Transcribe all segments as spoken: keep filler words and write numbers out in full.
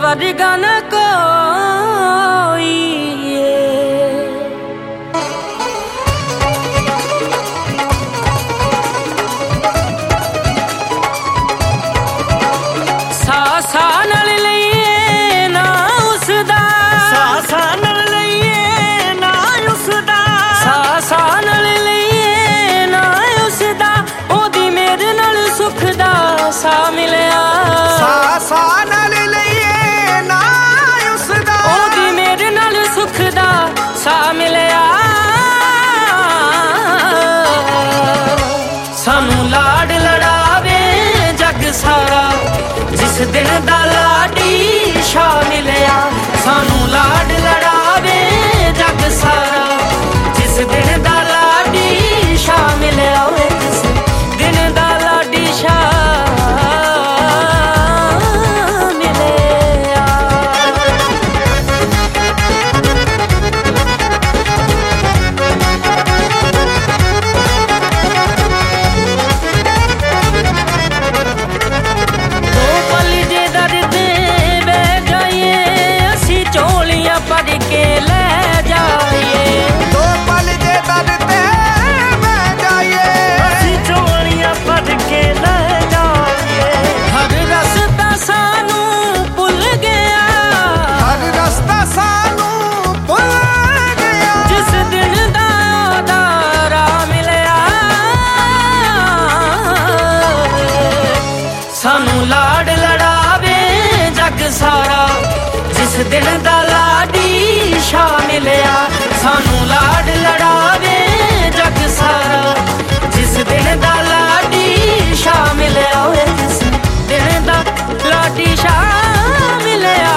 वर्गा न कोई। सासा नाल लईए ना उसदा, सासा नाल लईए ना उसदा, सासा नाल लईए ना उसदा, ओदी मेरे नाल सुख दा सा मिलिया। सासा नाल लईए ना उसदा, ओदी मेरे नाल सुख दा सा मिलिया। सानू लाड लड़ावे जग सारा, जिस दिन दा लाडी शाह मिलिया। सानू लाड लड़ावे जग सारा, जिस दिन दा लाडी शाह मिलिया। जिस दिन दा लाडी शाह मिलिया। दो पल जे दर्द बह जाइए, असी झोलियां भर के ले जाइए। दो पल जे दर्द बह जाइए, असी झोलियां भर के ले जाइए। हर रस्ता सानू भुल गया, हर रस्ता सानू भुल गया। जिस दिन दा ओदा राह मिलिया। सानू लाड लड़ावे जग सारा, जिस दिन दा लाडी शाह मिलिया। सानू लाड लड़ावे जग सारा, जिस दिन दा लाडी शाह मिलिया। जिस दिन दा लाडी शाह मिलिया।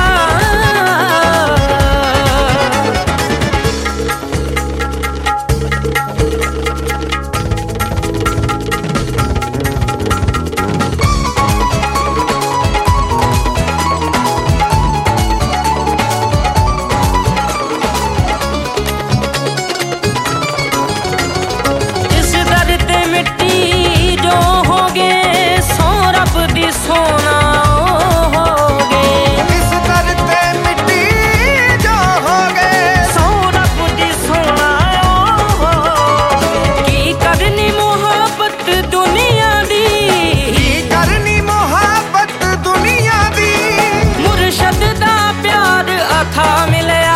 इस दर ते मिट्टी जो होगे, सो रब दी सोना हो गए। इस दर ते मिट्टी जो हो गए, सो रब दी सोना हो गए। की करनी मोहब्बत दुनिया दी, की करनी मोहब्बत दुनिया दी। मुर्शद दा प्यार अथा मिलिया।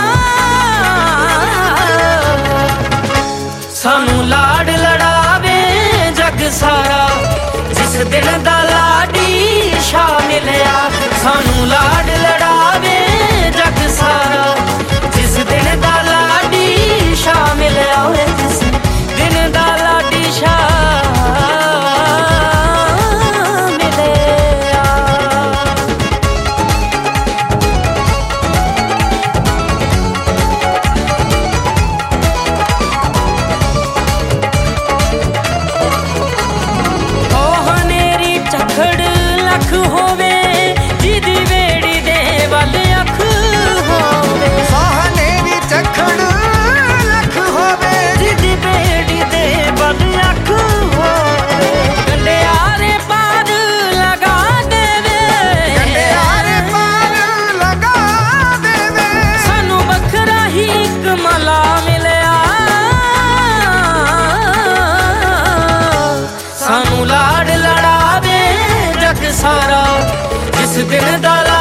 सानू लाड लड़ावे जग सारा, जिस दिन दा लाडी शाह मिलिया। सानू लाड लड़ावे जग सारा, जिस दिन दा लाडी शाह मिलिया। जिस दिन दा लाडी शाह मिलिया। ओ हनेरी झखड़ लख होवे, जिदी वेड़ी दे वल अख होवे। सहनेरी झखड़ लख होवे, जिदी वेड़ी दे वल अख होवे। गंडियारे पार लगा देवे, गंडियारे पार लगा देवे। सानू बखरा ही कमला मिलिया। सानू लाड लड़ावे जग सारा, जिस दिन दा